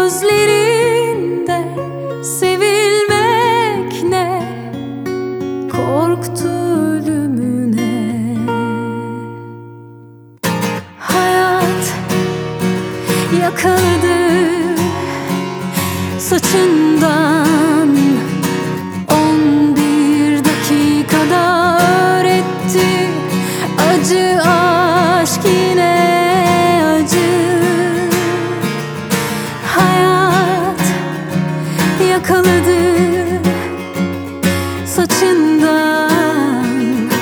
Gözlerinde sevilmek ne, korktu ölümüne. Hayat yakaladı saçından, 11 dakikada öğretti acı aşk yine acı. Hayat yakaladı saçından,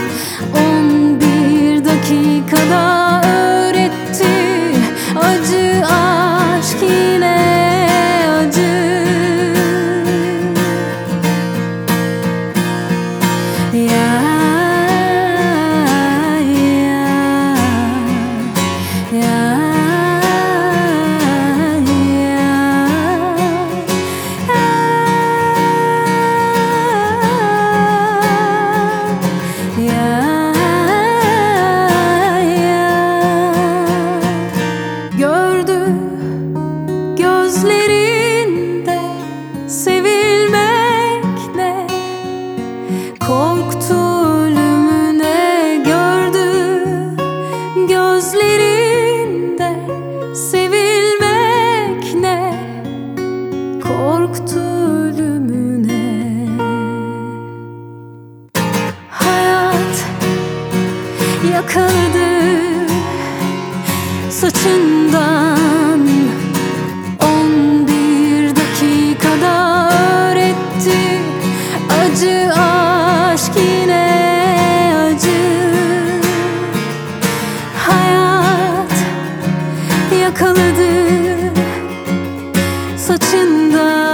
11 dakikada öğretti acı aşk yine acı. Gördü gözlerinde sevilmek ne, korktu ölümüne. Gördü gözlerinde sevilmek ne, korktu ölümüne. Hayat yakaladı saçından, 11 dakikada öğretti acı aşk yine acı. Hayat yakaladı saçından.